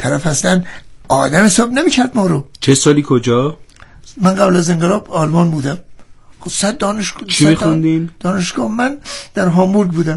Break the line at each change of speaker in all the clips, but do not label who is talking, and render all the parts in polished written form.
طرف اصلا آدم حساب نمیکرد ما رو.
چه سالی کجا؟
من قبل از انقلاب آلمان بودم. خب دانشگاه
چی میخوندین؟
دانشگاه من در هامبورگ بودم.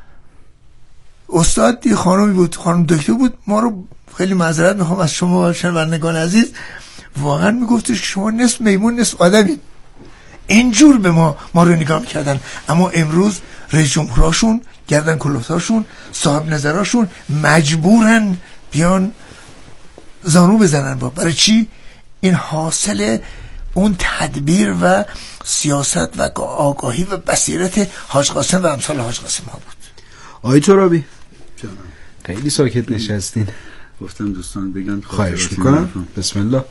استاد دی خانمی بود، خانم دکتر بود. ما رو خیلی معذرت میخوام از شما شنوندگان عزیز، واقعا میگفتش که شما نصف میمون نصف آدمین. اینجور به ما رو نگاه میکردن. اما امروز رئیس جمهوراشون، گردن کلفتاشون، صاحب نظراشون مجبورن بیان زانو بزنن. برای چی؟ این حاصل اون تدبیر و سیاست و آگاهی و بصیرت حاج قاسم و امثال حاج قاسم ها بود.
آقای ترابی خیلی ساکت نشستین.
گفتم دوستان بگن.
خواهش میکنم. بسم الله.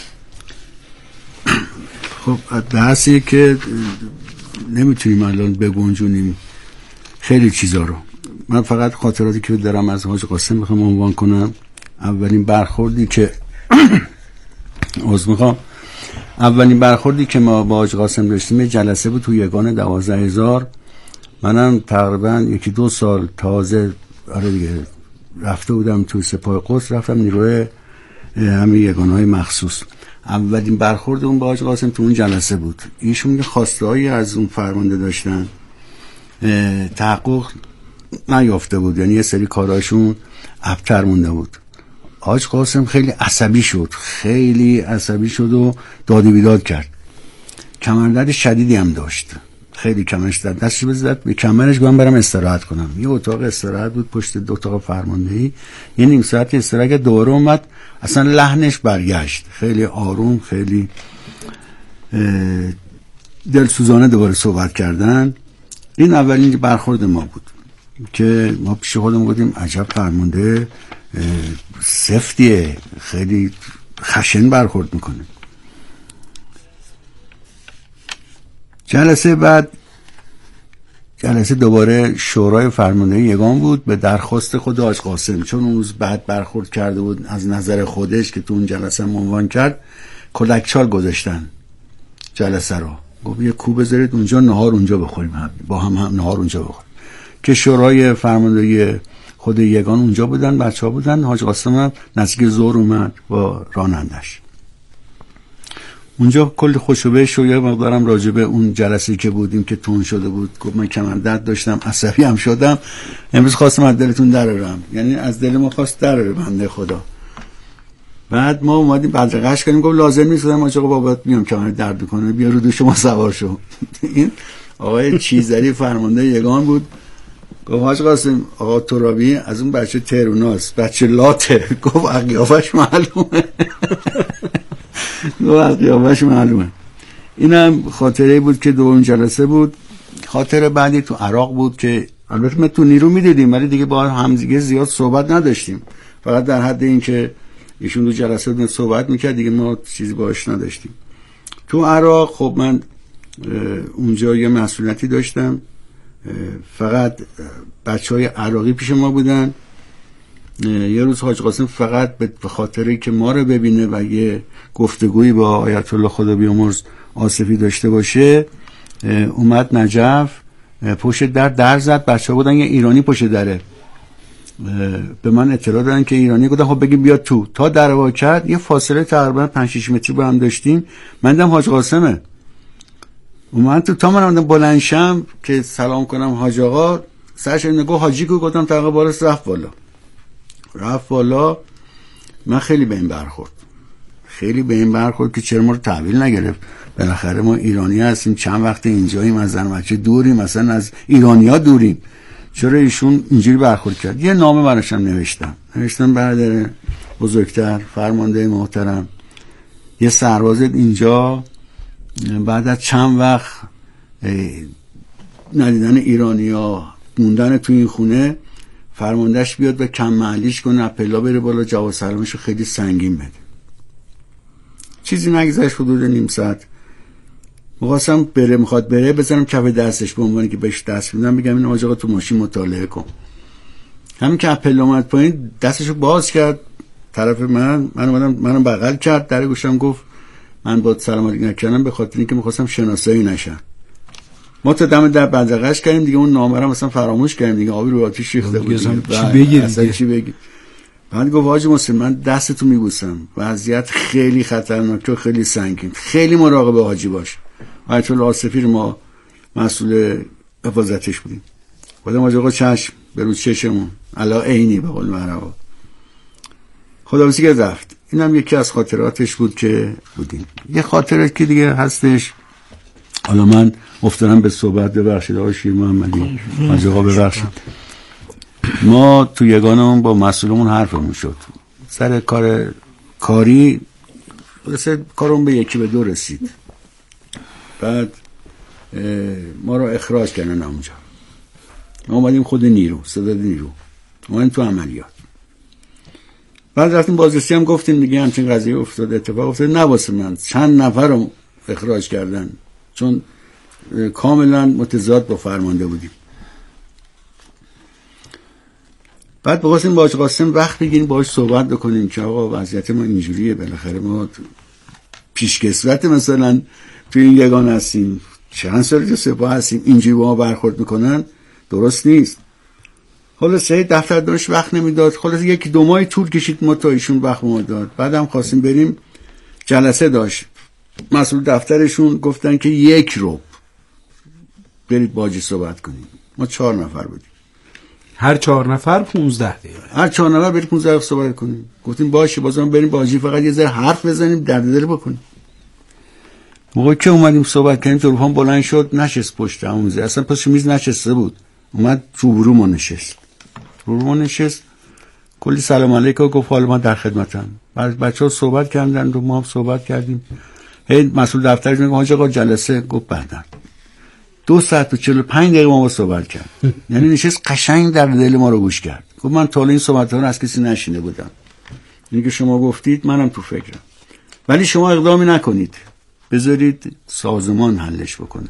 خب بحثی که نمیتونیم الان بگنجونیم خیلی چیزا رو. من فقط خاطراتی که دارم از حاج قاسم میخوام عنوان کنم. اولین برخوردی که ما با حاج قاسم داشتیم جلسه بود تو یگان 12000. منم تقریبا 1-2 سال تازه رفته بودم تو سپاه قدس، رفتم نیروی همین یگانهای مخصوص. اولین برخورد اون با حاج قاسم تو اون جلسه بود. ایشون خواسته‌ای از اون فرمانده داشتن، تحقق نیافته بود، یعنی یه سری کاراشون ابتر مونده بود. حاج قاسم خیلی عصبی شد و داد و بیداد کرد. کمردرد شدیدی هم داشت، خیلی کمرش درد، دستش بزد به کمرش، گفتم برم استراحت کنم. یه اتاق استراحت بود پشت دو اتاق فرماندهی. یه نیم ساعت استراحت کرد، دوباره اومد، اصلا لحنش برگشت، خیلی آروم، خیلی دلسوزانه دوباره صحبت کردن. این اولین برخورد ما بود که ما پیش خودمون گفتیم عجب فرمانده سفتیه، خیلی خشن برخورد میکنه. جلسه بعد دوباره شورای فرماندهی یگان بود به درخواست خود حاج قاسم، چون اون روز بعد برخورد کرده بود از نظر خودش که تو اون جلسه عنوان کرد. کلکچال گذاشتن جلسه رو، گفت یه کو بذارید اونجا، نهار اونجا بخوریم، با هم نهار اونجا بخوریم. که شورای فرماندهی خود یگان اونجا بودن، بچه‌ها بودن. حاج قاسم هم نزدیک ظهر اومد با رانندش. اونجا کلی خوشوبه و یه مقدارم راجع به اون جلسه‌ای که بودیم که تون شده بود گفت من کمردرد داشتم، عصبی هم شدم، امروز خواستم از دلتون درارم. یعنی از دل ما خواست دراره بنده خدا. بعد ما اومدیم بدرقش کردیم، گفت لازم نیست، گفتم آقا بابات میام کمر درد میکنه، بیا رو دوش ما سوار شو. این آقای چیزری فرمانده یگان بود. گفت حاج قاسم آقا ترابی از اون بچه تروناست، بچه لاته. گفت قیافش معلومه. اینم خاطره بود که دوم جلسه بود. خاطره بعدی تو عراق بود که البته ما تو نیرو میدیدیم ولی دیگه با همدیگه زیاد صحبت نداشتیم، فقط در حد این که ایشون دو جلسه بود صحبت میکرد، دیگه ما چیزی باهاش نداشتیم. تو عراق خب من اونجا یه مسئولیتی داشتم، فقط بچهای عراقی پیش ما بودن. یه روز حاج قاسم فقط به خاطری که ما رو ببینه و یه گفتگویی با آیت الله خدا بیامرز آصفی داشته باشه اومد نجف، پشت در زد. بچه ها بودن یه ایرانی پشت دره، به من اطلاع دادن که ایرانی. گفتن خب بگیم بیاد تو. تا در وا کرد یه فاصله تقریبا 5-6 متری با هم داشتیم. من دیدم حاج قاسمه اومد تو. تا من بلند شم که سلام کنم حاج آقا، سرش نگاه حاجی کو، گفتم تقریبا بالا، رفت بالا. من خیلی به این برخورد که چرا ما رو تحویل نگرفت. بالاخره ما ایرانی هستیم، چند وقت اینجاییم، از زن بچه دوریم، مثلا از ایرانیا دوریم، چرا ایشون اینجوری برخورد کرد. یه نامه براشم نوشتم برادر بزرگتر، فرمانده محترم، یه سرباز اینجا بعد از چند وقت ندیدن ایرانیا، موندن تو این خونه، فرماندهش بیاد و کم معلیش کنه، اپلا بره بالا، جواب سلامشو خیلی سنگین بده. چیزی نگذشت حدود نیم ساعت، میخواد بره بزنم کف دستش به عنوانی که بهش دست میدم، بگم این آقا تو ماشین مطالعه کن. همین که اپلا اومد پایین دستشو باز کرد طرف من اومدم، منو بغل کرد، در گوشم گفت من با سلام علیک نکردم به خاطر اینکه میخواستم شناسایی نشن. ما تا دم در بدرقش کردیم دیگه، اون نامه رو مثلا فراموش کردیم دیگه، آبی رو آتیش ریخته بود.
چی بگی؟
بعد گفت حاج محسن من دستتو میبوسم، وضعیت خیلی خطرناک و خیلی سنگین، خیلی مراقب حاجی باش. آیت الله آصفی رو ما مسئول حفاظتش بودیم. خودم حاج آقا چشم به رو چشمون علا عینی به قول معروف خداحافظی که رفت. اینم یکی از خاطراتش بود که بودیم. یه خاطره که دیگه هستش، حالا من افتادم به صحبت، ببخشید آقای شیر محمدی، حاج آقا ببخشید. ما تو یگانمون با مسئولمون حرفمون شد سر کاری کارمون به 1-2 رسید. بعد ما رو اخراج کردن اونجا. ما اومدیم خود نیرو، صداد نیرو اومدیم تو عملیات. بعد رفتیم بازرسی هم گفتیم دیگه همچین قضیه افتاده، اتفاق افتاده. نه واسه من، چند نفر رو اخراج کردن چون کاملا متضاد با فرمانده بودیم. بعد بخواستیم با حاج قاسم وقت بگیریم باهاش صحبت بکنیم که آقا وضعیت ما اینجوریه، بالاخره ما پیشکسوت مثلا توی این یگان هستیم، چند سال که سپاه هستیم، اینجوری با ما برخورد میکنن درست نیست. خلاصه دفتر دانش وقت نمیداد. خلاصه 1-2 ماه طول کشید ما تا ایشون وقت ما داد. بعدم خواستیم بریم جلسه داشت، مسئول دفترشون گفتن که 1 ربع برید باجی صحبت کنیم. ما 4 نفر بودیم،
هر 4 نفر 15 دقیقه،
هر 4 نفر برید 15 دقیقه صحبت کنیم. گفتیم باشه، بازم بریم باجی، فقط یه ذره حرف بزنیم، درد دل بکنیم. موقعی که اومدیم صحبت کردیم تلفن بلند شد، نشست پشت آموزه، اصلا پشت میز نشسته بود، اومد روبرو ما نشست، کلی سلام علیکم گفت حالا ما در خدمتم. بعد بچه‌ها صحبت کردن و ما هم صحبت کردیم. مسئول دفترش میگه حاج آقا جلسه، گفت بعداً. 2 ساعت و 45 دقیقه ما صحبت کرد. یعنی نشست قشنگ در دل ما رو گوش کرد. گفت من تا این صحبت‌ها رو از کسی نشینده بودم، اینی که شما گفتید منم تو فکرم، ولی شما اقدامی نکنید، بذارید سازمان حلش بکنه.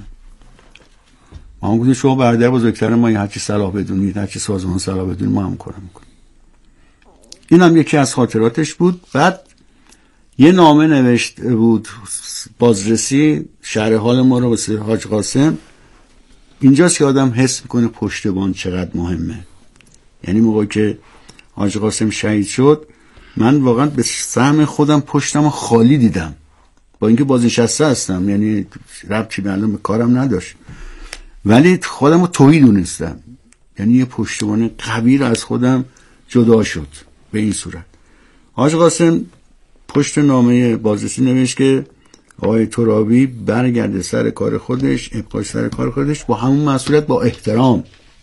ما هم گفتیم شما برادر بزرگتر ما، هر چی صلاح بدونید، هر چی سازمان صلاح بدونید ما هم کار میکنیم. این هم یکی از خاطراتش بود. بعد یه نامه نوشت بود بازرسی شرح حال ما رو واسه حاج قاسم. اینجاست که آدم حس میکنه پشتبان چقدر مهمه. یعنی موقعی که حاج قاسم شهید شد، من واقعا به سهم خودم پشتم خالی دیدم، با اینکه بازنشسته هستم، یعنی ربطی معلوم به کارم نداشت، ولی خودم رو تویی دونستم. یعنی یه پشتوانه قوی رو از خودم جدا شد به این صورت. حاج قاسم پشت نامه بازرسی نوشت که آقای ترابی برگرده سر کار خودش، ابقاش سر کار خودش با همون مسئولیت، با احترام،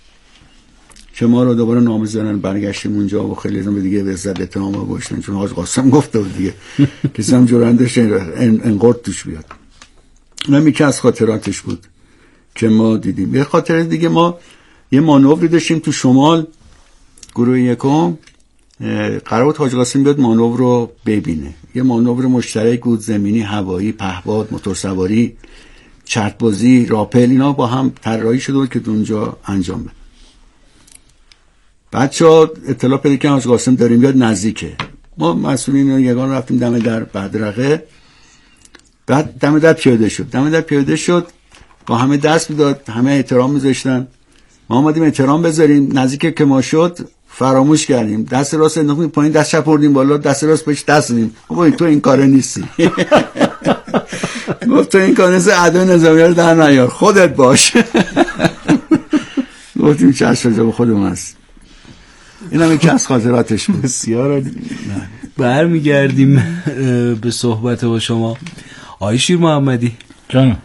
که ما رو دوباره نامه زدن برگشتیم اونجا و خیلی از دیگه به عزت اتهام گذاشتن، چون حاج قاسم گفته بود دیگه کسی هم جرأتش انقرض توش بیاد. اونم یکی از خاطراتش بود که ما دیدیم. یه خاطره دیگه، ما یه مانوری داشتیم تو شمال، گروه یکم، قرار بود حاج قاسم بیاد مانور رو ببینه. یه مانور مشترک بود، زمینی، هوایی، پهپاد، موتورسواری، چرت‌بازی، راپل، اینا با هم طراحی شده بود که اونجا انجام بده. بچه‌ها اطلاع پیدا کردن حاج قاسم داریم بیاد نزدیکه. ما مسئولین یگان رفتیم دم در بدرقه. بعد دم در پیاده شد، با همه دست میداد، همه احترام میذاشتن. ما اومدیم احترام بذاریم، نزدیک که ما شد فراموش کردیم، دست راست انداختیم پایین، دست چپ بردیم بالا، دست راست بهش دست دادیم. گفت تو این کاره نیستی. گفت تو این کاره نیستی، اعدای نظامی‌ها رو در نیار، خودت باش. گفتیم چشم به خودمون هست. این هم یکی از خاطراتش بود.
بسیار برمیگردیم به صحبت با شما آقای شیر محمدی
جان.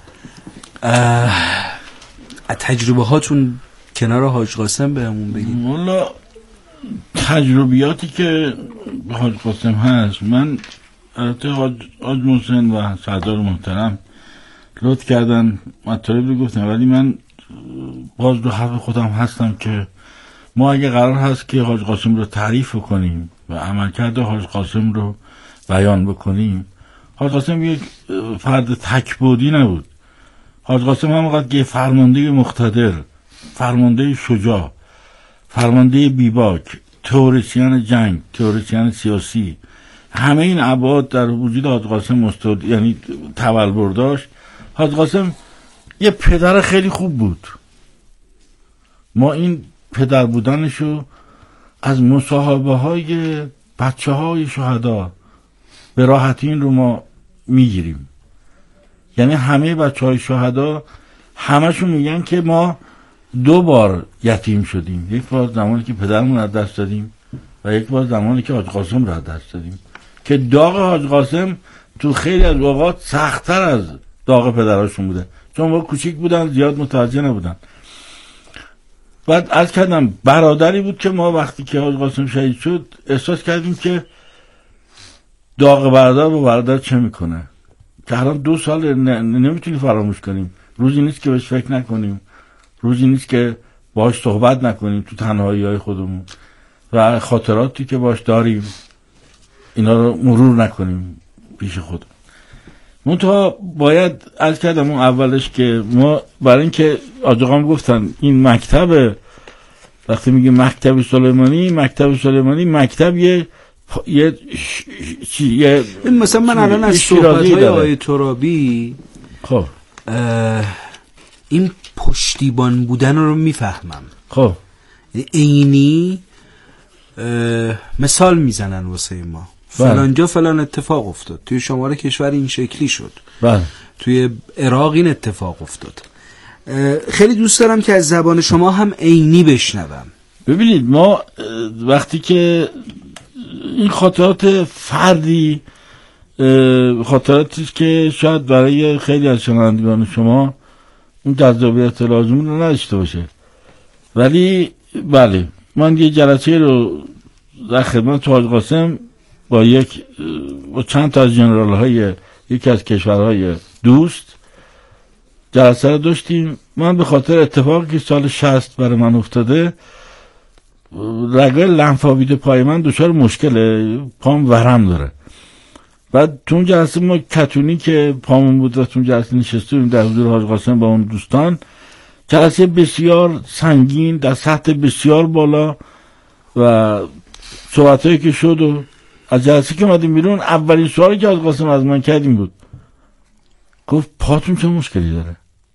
تجربه هاتون کنار حاج قاسم بهمون بگید.
والا تجربیاتی که حاج قاسم هست، من البته حاج محسن و سردار محترم لطف کردن مطالب رو گفتم، ولی من باز دو حرف خودم هستم که ما اگه قرار هست که حاج قاسم رو تعریف کنیم و عملکرد حاج قاسم رو بیان بکنیم، حاج قاسم یک فرد تکبودی نبود. حاج قاسم همونقدر که فرمانده مقتدر، فرمانده شجاع، فرمانده بیباک، تئوریسین جنگ، تئوریسین سیاسی، همه این ابعاد در وجود حاج قاسم یعنی تولور داشت. حاج قاسم یه پدر خیلی خوب بود. ما این پدر بودنشو از مصاحبه های بچه‌های شهدا به راحتی این رو ما میگیریم. یعنی همه بچه‌های شهدا همشون میگن که ما 2 بار یتیم شدیم، یک بار زمانی که پدرمون از دست دادیم و یک بار زمانی که حاج قاسم رو از دست دادیم، که داغ حاج قاسم تو خیلی از اوقات سخت‌تر از داغ پدراشون بوده، چون ما کوچیک بودن، زیاد متوجه نبودن. بعد عرض کردم برادری بود که ما وقتی که حاج قاسم شهید شد احساس کردیم که داغ برادر با برادر چه میکنه، که الان 2 سال نمیتونی فراموش کنیم. روزی نیست که بهش فکر نکنیم، روزی نیست که باهاش صحبت نکنیم تو تنهایی‌های خودمون و خاطراتی که باهاش داریم اینا رو مرور نکنیم پیش خودمون. منتها باید عرض کردم اون اولش که ما برای اینکه آقا گفتن این مکتب، وقتی میگه مکتب سلیمانی، مکتب یه
مثلا من الان از صحبت‌های آقای ترابی
خب
این پشتیبان بودن رو میفهمم.
خب
عینی مثال میزنن واسه ما، فلانجا فلان اتفاق افتاد، توی شمال کشور این شکلی شد،
بله،
توی عراق این اتفاق افتاد. خیلی دوست دارم که از زبان شما هم عینی بشنوم.
ببینید ما وقتی که این خاطرات فردی، خاطراتی که شاید برای خیلی از شنوندگان شما اون جذابیت لازم رو نداشته باشه، ولی بله من یه جلسه رو در خدمت حاج قاسم با چند تا از جنرال های یکی از کشورهای دوست جلسه رو داشتیم. من به خاطر اتفاقی که سال 60 برای من افتاده، رگای لنفاوید پای من دچار مشکله، پام ورم داره. بعد تو اون جلسه ما کتونی که پامون بود و تو اون جلسه نشستیم در حضور حاج قاسم با اون دوستان، جلسه بسیار سنگین در سطح بسیار بالا و صحبتایی که شد و از جلسه که اومدیم بیرون اولین سوالی که حاج قاسم از من کردیم بود، گفت پاتون چه مشکلی داره؟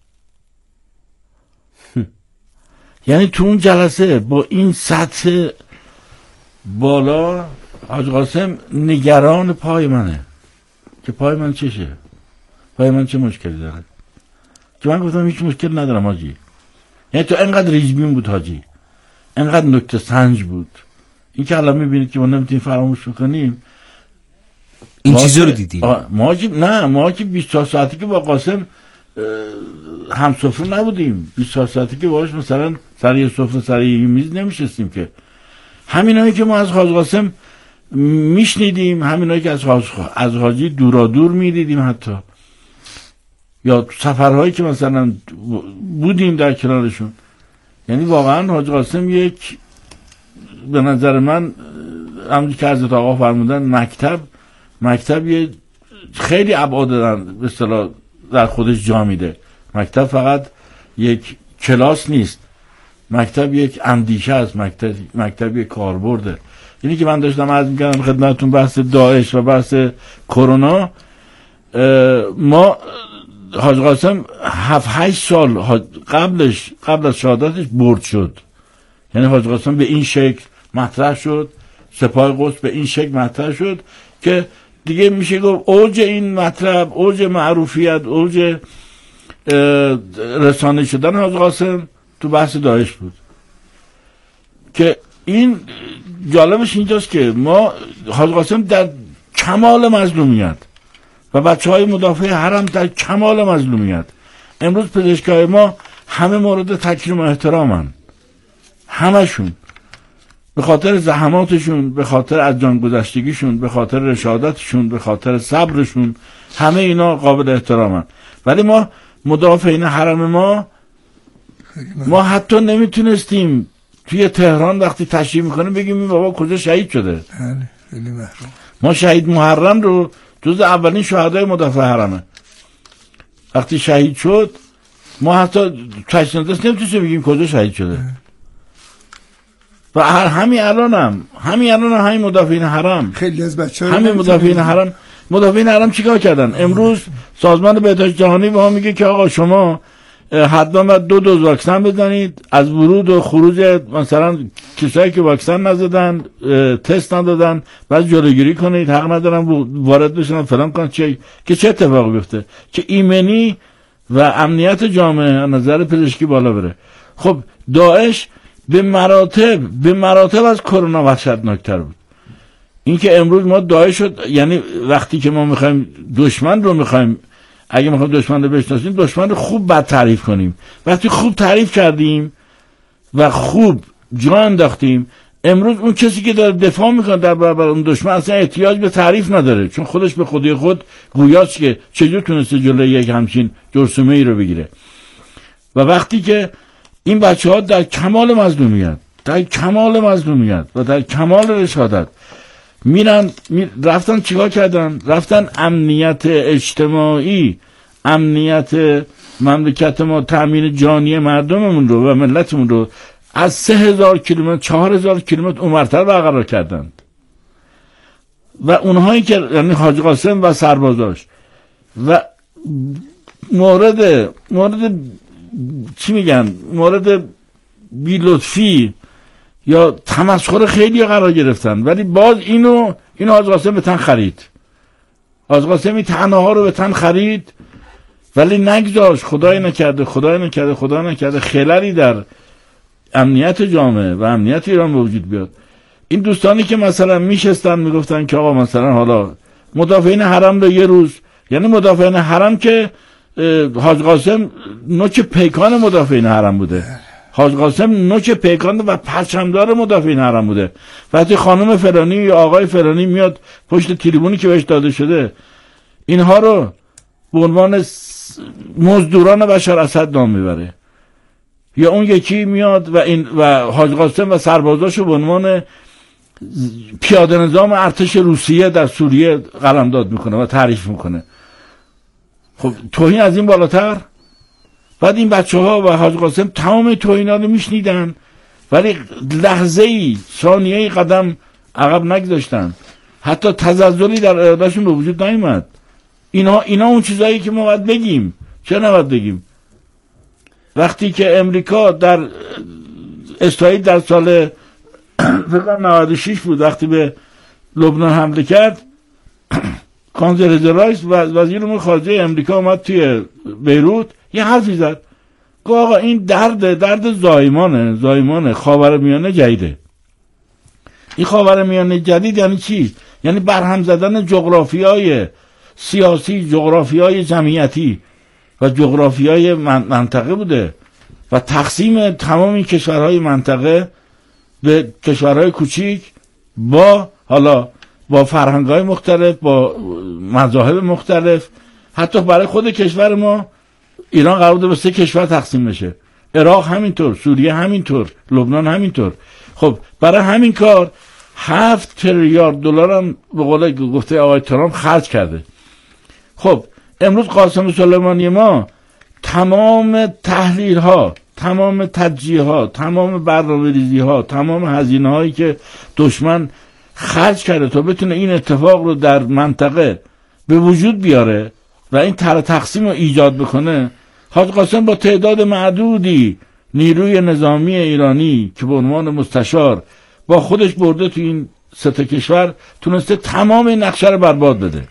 یعنی تو اون جلسه با این سطح بالا حاج قاسم نگران پای منه که پای من چشه، پای من چه مشکلی داره، که من گفتم هیچ مشکل ندارم حاجی. یعنی تو انقدر ریزبین بود حاجی، انقدر نکته سنج بود، این که الان میبینید که ما نمیتونیم فراموش بکنیم
این چیزا رو دیدیم.
ما که 24 ساعتی که با قاسم همسفره نبودیم، 24 ساعتی که باهاش مثلا سر یه سفره سر یه میز نمیشستیم، که همینایی که ما از حاج قاسم میشنیدیم، همینایی که از حاجی دورادور میدیدیم، حتی یا سفرهایی که مثلا بودیم در کنارشون. یعنی واقعا حاج قاسم یک، به نظر من همونجوری که حضرت آقا فرمودن، مکتب یه خیلی ابعاد به اصطلاح در خودش جا میده. مکتب فقط یک کلاس نیست، مکتب یک اندیشه است، مکتب یک کاربرده. اینی که من داشتم عرض می‌کردم خدمتتون بحث داعش و بحث کرونا، ما حاج قاسم 7-8 سال قبل از شهادتش برد شد. یعنی حاج قاسم به این شکل مطرح شد، سپاه قدس به این شکل مطرح شد که دیگه میشه گفت اوج این مطلب، اوج معروفیت، اوج رسانه شدن حاج قاسم تو بحث داعش بود. که این جالبش اینجاست که ما حاج قاسم در کمال مظلومیت و بچه‌های مدافع حرم در کمال مظلومیت، امروز پزشکای ما همه مورد تکریم و احترامن، همشون به خاطر زحماتشون، به خاطر از جان گذشتگیشون، به خاطر رشادتشون، به خاطر صبرشون، همه اینا قابل احترامن. ولی ما مدافعین حرم ما حتی نمیتونستیم توی تهران وقتی تشریح میکنیم بگیم این بابا کجا شهید شده.
خیلی محروم.
ما شهید محرم رو جز اولین شهدای مدافع حرمه، وقتی شهید شد ما حتی تشریح نمیتونستیم بگیم کجا شهید شده. و همین الان همین مدافعین حرم،
خیلی از بچه‌ها
همین مدافعین حرم چیکار کردن؟ امروز سازمان بهداشت جهانی به ما میگه که آقا شما حتما دو دوز واکسن بزنید، از ورود و خروج مثلا کسایی که واکسن نزدن، تست ندادن، بعد جلوگیری کنید، حق ندارن وارد بشن فلان کن. که چه اتفاقی بیفته؟ که ایمنی و امنیت جامعه از نظر پزشکی بالا بره. خب داعش به مراتب از کرونا وحشتناکتر بود. این که امروز ما داعش شد، یعنی وقتی که ما میخوایم دشمن رو اگه میخوایم دشمن رو بشناسیم، دشمن رو خوب بد تعریف کنیم. وقتی خوب تعریف کردیم و خوب جا انداختیم، امروز اون کسی که داره دفاع میکنه در برابر اون دشمن اصلا احتیاج به تعریف نداره، چون خودش به خودی خود گویاست که چجور تونسته جلوی یک همچین جرثومه ای رو بگیره. و وقتی که این بچه ها در کمال مظلومیت و در کمال رشادت رفتن چیکار کردن؟ رفتن امنیت اجتماعی، امنیت مملکت ما، تامین جانی مردممون رو و ملتمون رو از 3000 کیلومتر 4000 کیلومتر اونورتر برقرار کردند. و اونهایی که یعنی حاج قاسم و سربازاش و مورد چی میگن، مورد بی‌لطفی یا تمسخر خیلی قرار گرفتن، ولی باز اینو حاج قاسم به تن خرید. حاج قاسم این تنها رو به تن خرید، ولی نگذاشت، خدای نکرده خللی در امنیت جامعه و امنیت ایران به وجود بیاد. این دوستانی که مثلا میشستن میگفتن که آقا مثلا حالا مدافعین حرم رو یه روز، یعنی مدافعین حرم که حاج قاسم نوک پیکان مدافعین حرم بوده، حاج قاسم نوک پیکان و پرچمدار مدافعین حرم بوده. وقتی خانم فلانی یا آقای فلانی میاد پشت تریبونی که بهش داده شده اینها رو به عنوان مزدوران بشار اسد نام میبره، یا اون یکی میاد و حاج قاسم و سربازاشو به عنوان پیاده نظام ارتش روسیه در سوریه قلمداد میکنه و تعریف میکنه. خب توهین از این بالاتر؟ بعد این بچه ها و حاج قاسم تمام توهینا رو میشنیدن، ولی لحظه‌ای ثانیه‌ای قدم عقب نگذاشتن، حتی تزلزلی در ارادهشون به وجود نیامد. اینا اون چیزایی که ما باید بگیم. چرا نباید بگیم؟ وقتی که امریکا در اسرائیل در سال 96 بود وقتی به لبنان حمله کرد، کانزل رایس و وزیر امور خارجه امریکا اومد توی بیروت یه حرفی زد، گفت آقا این درد زایمانه خاورمیانه جدیده. این خاورمیانه جدید یعنی چی؟ یعنی برهم زدن جغرافیای سیاسی، جغرافیای جمعیتی و جغرافیای منطقه بوده و تقسیم تمام این کشورهای منطقه به کشورهای کوچیک با فرهنگ‌های مختلف، با مذاهب مختلف. حتی برای خود کشور ما ایران قرار بوده به 3 کشور تقسیم بشه، عراق همینطور، سوریه همینطور، لبنان همینطور. خب برای همین کار 7 تریلیارد دلار هم به قول گفته آقای ترامپ خرج کرده. خب امروز قاسم سلیمانی ما تمام تحلیل ها، تمام تجزیه ها، تمام برنامه‌ریزی ها، تمام هزینه هایی که دشمن خرج کرده تا بتونه این اتفاق رو در منطقه به وجود بیاره و این تقسیم رو ایجاد بکنه، حاج قاسم با تعداد معدودی نیروی نظامی ایرانی که به عنوان مستشار با خودش برده تو این 3 کشور تونسته تمام این نقشه رو برباد بده.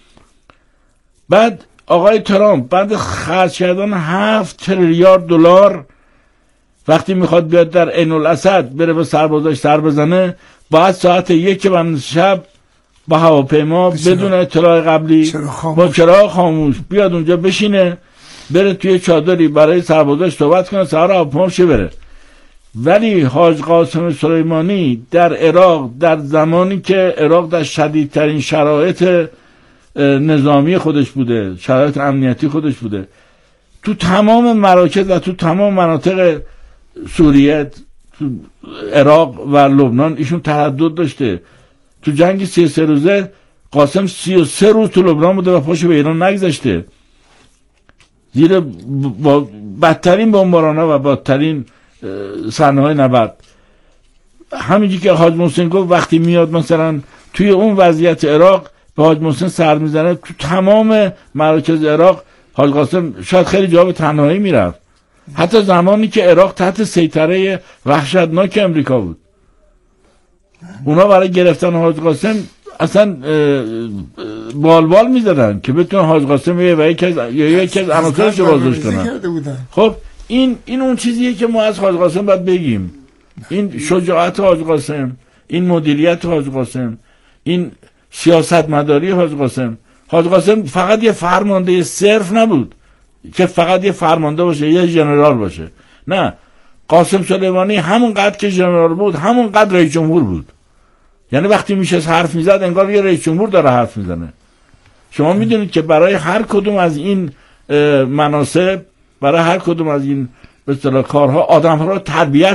بعد آقای ترامپ بعد خرج کردن 7 تریلیارد دلار وقتی میخواد بیاد در عین الاسد بره به سربازاش سر بزنه، باید ساعت 1 بعد شب با هواپیما بدون اطلاع قبلی با چراغ خاموش بیاد اونجا بشینه، بره توی چادری برای سربازاش صحبت کنه، سوار هواپیما شه بره. ولی حاج قاسم سلیمانی در عراق، در زمانی که عراق در شدیدترین شرایط نظامی خودش بوده، شرایط امنیتی خودش بوده، تو تمام مراکز و تو تمام مناطق سوریه، تو عراق و لبنان ایشون تردد داشته. تو جنگ 33 روزه قاسم 33 روز تو لبنان بوده و پاشو به ایران نگذاشته، زیر با بدترین بمباران‌ها و بدترین صحنه‌های نبرد. همینجوری که حاج محسن گفت وقتی میاد مثلا توی اون وضعیت عراق به حاج محسن سر میزنه، تو تمام مراکز عراق حاج قاسم شاید خیلی جا به تنهایی میرفت، حتی زمانی که عراق تحت سیطره وحشتناک امریکا بود، اونا برای گرفتن حاج قاسم اصلا بالبال می‌زدن که بتونن حاج قاسم یکی از عناصرش رو بازداشت کنن. خب این اون چیزیه که ما از حاج قاسم باید بگیم. این شجاعت حاج قاسم، این مدیریت حاج قاسم، این سیاستمداری حاج قاسم. حاج قاسم فقط یه فرمانده صرف نبود که فقط یه فرمانده باشه، یه ژنرال باشه. نه، قاسم سلیمانی همون قدر که ژنرال بود همون قدر رئیس جمهور بود. یعنی وقتی میشه حرف میزد انگار یه رئیس جمهور داره حرف میزنه. شما میدونید که برای هر کدوم از این مناصب، برای هر کدوم از این به اصطلاح کارها آدم‌ها رو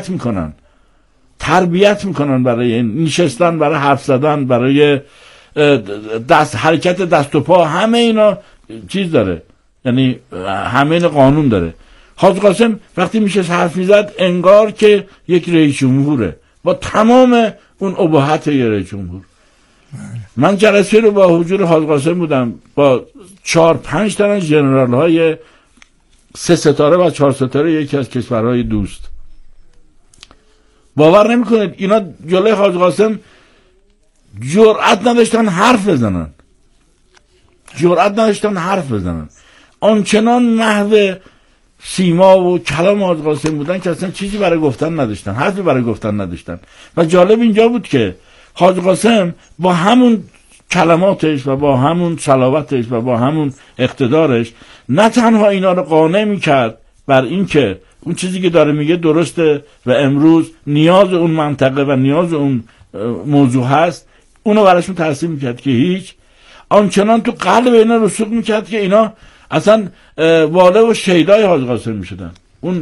تربیت میکنن برای نشستن، برای حرف زدن، برای حرکت دست و پا، همه اینا چیز داره، یعنی همه اینا قانون داره. حاج قاسم وقتی میشه حرف میزد انگار که یک رئیس جمهوره با تمام اون ابهت یه رئیس جمهور. من جلسه رو با حضور حاج قاسم بودم با 4-5 تا ژنرال های 3 ستاره و 4 ستاره یکی از کشورهای دوست. باور نمیکنید اینا جلوی حاج قاسم جرأت نداشتن حرف بزنن. آنچنان محو سیما و کلام حاج قاسم بودن که اصلا چیزی برای گفتن نداشتن، حرفی برای گفتن نداشتن. و جالب اینجا بود که حاج قاسم با همون کلماتش و با همون صلابتش و با همون اقتدارش نه تنها اینا رو قانع میکرد بر این که اون چیزی که داره میگه درسته و امروز نیاز اون منطقه و نیاز اون موضوع هست، اونو براشون ترسیم میکرد که هیچ، آنچنان تو قلب اینا رسوخ میکرد که اینا اصلا واله و شیدای حاج قاسم میشدن. اون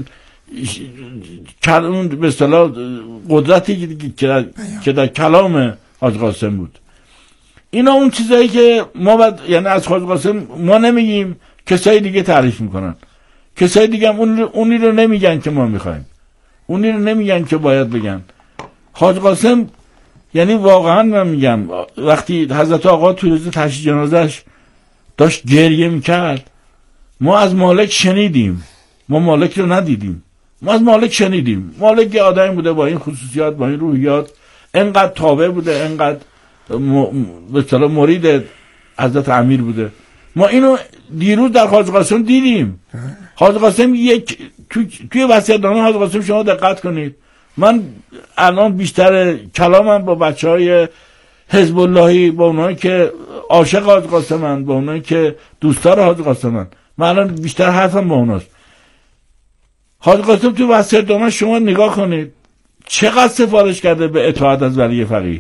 به اصطلاح قدرتی که در کلام حاج قاسم بود. اینا اون چیزایی که ما بعد یعنی از حاج قاسم ما نمیگیم، کسای دیگه تعریف میکنن، کسای دیگه هم اونی رو نمیگن که ما میخوایم، اونی رو نمیگن که باید بگن. حاج قاسم یعنی واقعا من میگم وقتی حضرت آقا توی روز تشییع جنازه‌اش داشت گریه میکرد، ما از مالک شنیدیم، ما مالک رو ندیدیم، ما از مالک شنیدیم. مالک یه آدمی بوده با این خصوصیات، با این روحیات، انقدر تابع بوده، انقدر به اصطلاح مرید حضرت امیر بوده. ما اینو دیروز در حاج قاسم دیدیم. حاج قاسم توی وصیت‌نامه حاج قاسم شما دقت کنید، من الان بیشتر کلامم با بچهای حزب اللهی، با اونایی که عاشق حاج قاسمن، با اونایی که دوستدار حاج قاسمن، من الان بیشتر حرفم با اوناست. حاج قاسم تو وصیت‌نامه شما نگاه کنید چقدر سفارش کرده به اطاعت از ولی فقیه،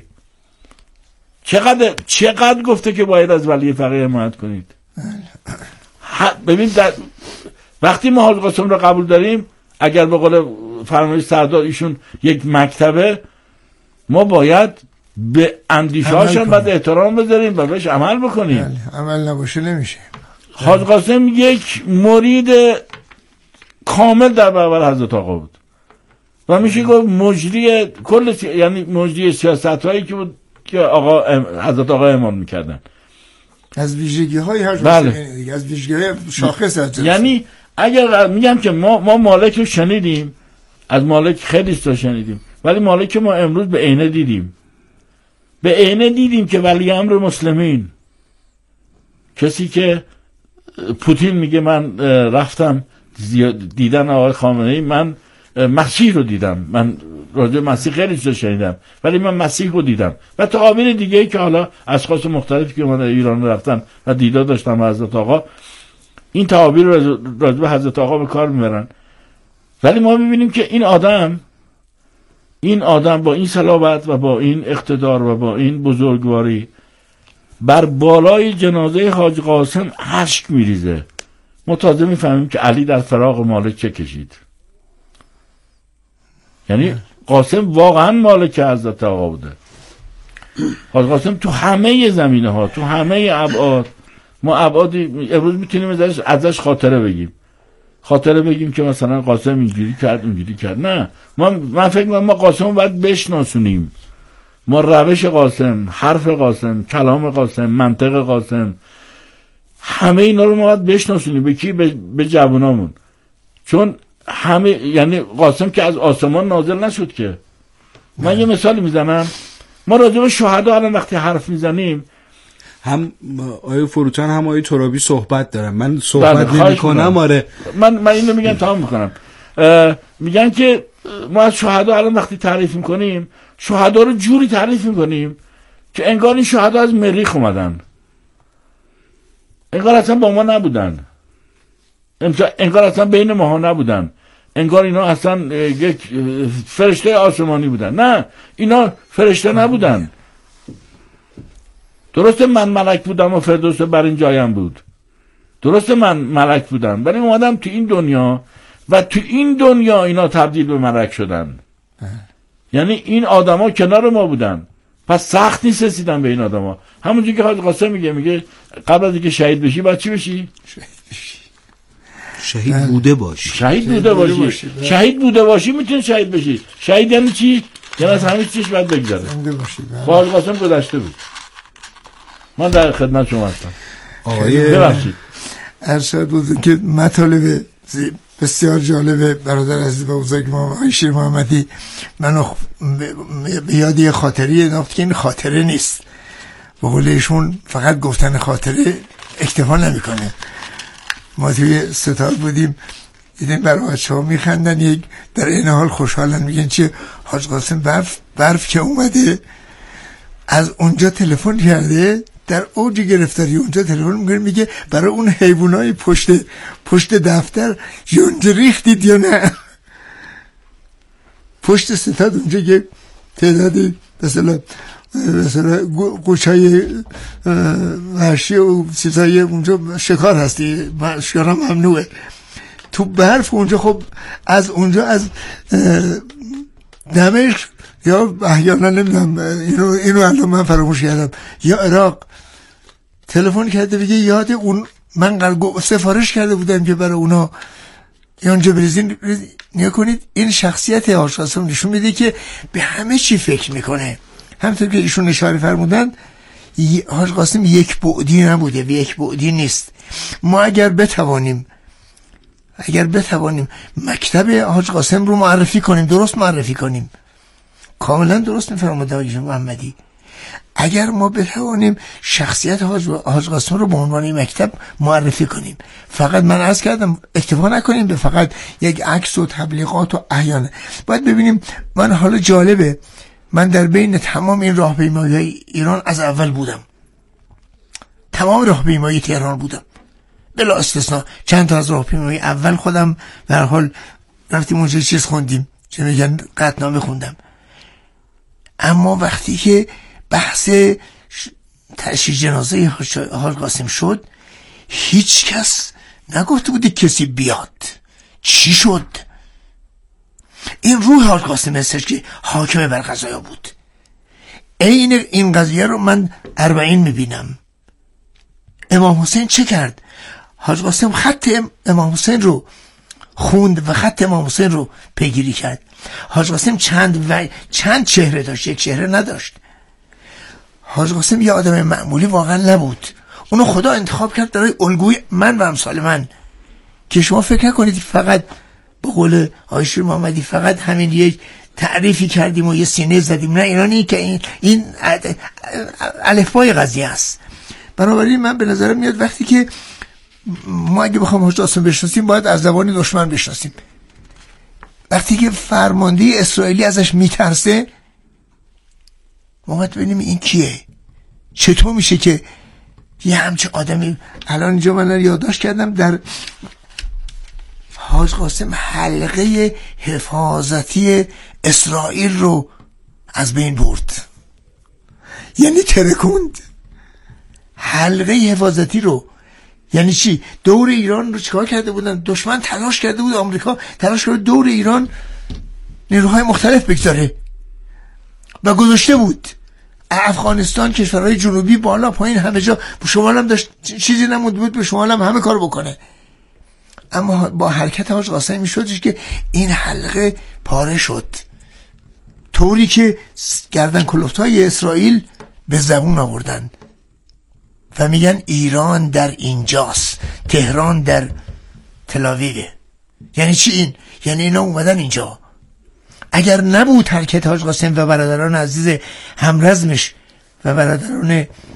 چقدر گفته که باید از ولی فقیه حمایت کنید. ببین وقتی ما حاج قاسم رو قبول داریم، اگر به قول فرمایش سردار ایشون یک مکتبه، ما باید به اندیشه‌هاشون باید احترام بذاریم و بهش عمل بکنیم.
عمل نباشه نمیشه.
حاج قاسم یک مرید کامل در برابر حضرت آقا بود و میشه گفت مجری کل یعنی مجری سیاست‌هایی که بود که حضرت آقا اعمال میکردن.
از ویژگی‌های هر
بله.
از ویژگی‌های شاخص هست.
یعنی اگر میگم که ما مالک رو شنیدیم، از مالک خیلی چیزا شنیدیم، ولی مالک ما امروز به عینه دیدیم که ولی امر مسلمین، کسی که پوتین میگه من رفتم دیدن آقای خامنه‌ای، من مسیح رو دیدم، من راجع مسیح خیلی چیزا شنیدم ولی من مسیح رو دیدم. و تعابیر دیگه که حالا اشخاص مختلفی که اومدن ایران رفتن و دیدار داشتن با حضرت آقا، این تعابیر رو راجع به حضرت آقا به کار میبرن. ولی ما میبینیم که این آدم با این صلابت و با این اقتدار و با این بزرگواری بر بالای جنازه حاج قاسم اشک میریزه. ما تازه میفهمیم که علی در فراق مالک چه کشید. یعنی قاسم واقعا مالک حضرت آقا بوده. حاج قاسم تو همه زمینه ها، تو همه ابعاد، ما ابعادی امروز میتونیم ازش خاطره بگیم که مثلا قاسم اینجوری کرد. نه، من فکر می‌کنم ما قاسم رو باید بشناسونیم. ما روش قاسم، حرف قاسم، کلام قاسم، منطق قاسم، همه اینا رو ما باید بشناسونیم. به کی؟ به جوانامون. چون همه، یعنی قاسم که از آسمان نازل نشد که. من یه مثال میزنم، ما راجع به شهدا الان وقتی حرف میزنیم،
هم آیه فروتن هم آیه ترابی صحبت دارن، من صحبت نمی کنم. آره
من اینو میگم تمام میکنم. میگن که ما از شهدا الان وقتی تعریف میکنیم، شهدا رو جوری تعریف میکنیم که انگار این شهدا از مریخ اومدن، انگار اصلا با ما نبودن، انگار اصلا بین ماها نبودن، انگار اینا اصلا یک فرشته آسمانی بودن. نه، اینا فرشته نبودن. درسته من ملک بودم و فردوس بر این جایم بود، درسته من ملک بودم، ولی اومدم تو این دنیا و تو این دنیا اینا تبدیل به ملک شدن. یعنی این آدما کنار ما بودن، پس سخت نیست رسیدن به این آدما. همونجوری که حاج قاسم میگه قبل از اینکه شهید بشی باید چی بشی؟
شهید بوده باشی.
شهید بوده باشی میتونی شهید بشی. شهید یعنی چی؟ یعنی از همه چیز باید بگذره. حاج قاسم گذشته بود. من در خدمت شما هستم. ببخشید.
ارشاد بود که مطالب بسیار جالبه برادر عزیز و بزرگ ما آقای شیر محمدی منو به یاد یه خاطری انداخت که این خاطره نیست. به قول ایشون فقط گفتن خاطره اکتفا نمیکنه. ما توی ستاد بودیم، دیدیم برای بچه‌ها میخندن، یک در این حال خوشحالن، میگن چه حاج قاسم برف که اومده از اونجا تلفن کرده، در اوج گرفتاری اونجا تلفن میگه برای اون حیوانای پشت دفتر یونجه ریختید یا نه. پشت ستاد اونجا که تعدادی مثلا قوچهای وحشی و چیزای اونجا شکار هستی، شکار هم ممنوعه تو برف اونجا. خب از اونجا از دمشق یا احیانا نمیدونم اینو الان من فراموش کردم، یا عراق تلفن کرده بگه یاد اون من سفارش کرده بودم که برای اونا اونجا بریزین. نیا کنید این شخصیت حاج قاسم نشون میده که به همه چی فکر میکنه. همونطور که ایشون اشاره فرمودن حاج قاسم یک بعدی نبوده و یک بعدی نیست. ما اگر بتوانیم مکتب حاج قاسم رو معرفی کنیم، درست معرفی کنیم، کاملا درست میفرماید آقای محمدی، اگر ما بتوانیم شخصیت حاج قاسم رو به عنوان مکتب معرفی کنیم، فقط من عرض کردم اکتفا نکنیم به فقط یک عکس و تبلیغات و احیانا باید ببینیم. من حالا جالبه، من در بین تمام این راهپیمایی ایران از اول بودم، تمام راهپیمایی تهران بودم بلا استثناء. چند تا از راهپیمایی اول خودم به هر حال رفتیم اونجا چیز خوندیم، چه میگن قطعنامه خوندم. اما وقتی که بحث تشییع جنازه حاج قاسم شد، هیچ کس نگفته بودی کسی بیاد. چی شد؟ این روح حاج قاسم هستش که حاکم بر قضایا بود. عین این قضیه رو من 40 میبینم. امام حسین چه کرد؟ حاج قاسم خط امام حسین رو خوند و خط امام حسین رو پیگیری کرد. حاج قاسم چند چهره داشت، یک چهره نداشت. حاج قاسم یه آدم معمولی واقعا نبود، اونو خدا انتخاب کرد برای الگوی من و امثال من، که شما فکر نکنید فقط به قول آقای شیر محمدی فقط همین یک تعریفی کردیم و یه سینه زدیم. نه، ایرانی که این الفبای قضیه است. بنابراین من به نظرم میاد وقتی که ما اگه بخوام حاج قاسم بشناسیم باید از زبان دشمن بشناسیم. وقتی که فرمانده اسرائیلی ازش میترسه، ما باید ببینیم این کیه، چطور میشه که یه همچه آدمی. الان اینجا من یادداشت کردم در حاج قاسم حلقه حفاظتی اسرائیل رو از بین برد، یعنی ترکوند حلقه حفاظتی رو. یعنی چی؟ دور ایران رو چیکار کرده بودن؟ دشمن تلاش کرده بود، آمریکا تلاش کرده دور ایران نیروهای مختلف بگذاره و گذاشته بود. افغانستان، کشورهای جنوبی، بالا پایین، همه جا. شمال هم داشت، چیزی نمونده بود به شمال هم همه کار بکنه. اما با حرکت حاج قاسم میشدش که این حلقه پاره شد، طوری که گردن کلفتای اسرائیل به زبون آوردن و میگن ایران در اینجاست، تهران در تل آویوه. یعنی چی این؟ یعنی اینا اومدن اینجا. اگر نبود حرکت حاج قاسم و برادران عزیز همرزمش و برادران